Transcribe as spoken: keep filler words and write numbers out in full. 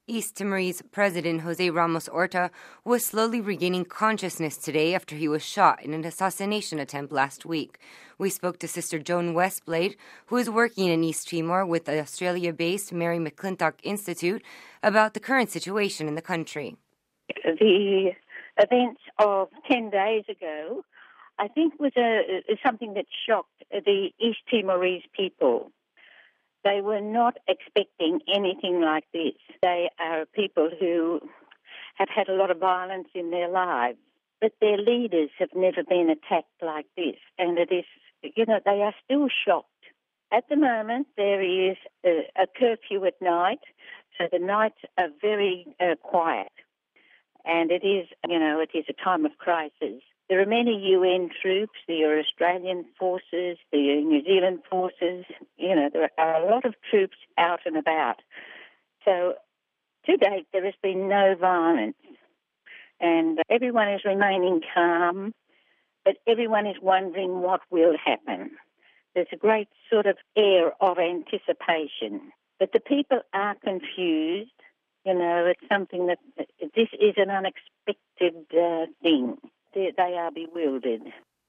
East Timorese President Jose Ramos Horta was slowly regaining consciousness today after he was shot in an assassination attempt last week. We spoke to Sister Joan Westblade, who is working in East Timor with the Australia-based Mary McClintock Institute, about the current situation in the country. The events of ten days ago, I think, was a, something that shocked the East Timorese people. They were not expecting anything like this. They are people who have had a lot of violence in their lives, but their leaders have never been attacked like this. And it is, you know, they are still shocked. At the moment, there is a, a curfew at night, so the nights are very uh, quiet. And it is, you know, it is a time of crisis. There are many U N troops, there are Australian forces, there are New Zealand forces, you know, there are a lot of troops out and about. So to date, there has been no violence, and everyone is remaining calm, but everyone is wondering what will happen. There's a great sort of air of anticipation, but the people are confused. You know, it's something that, this is an unexpected uh, thing. They, they are bewildered.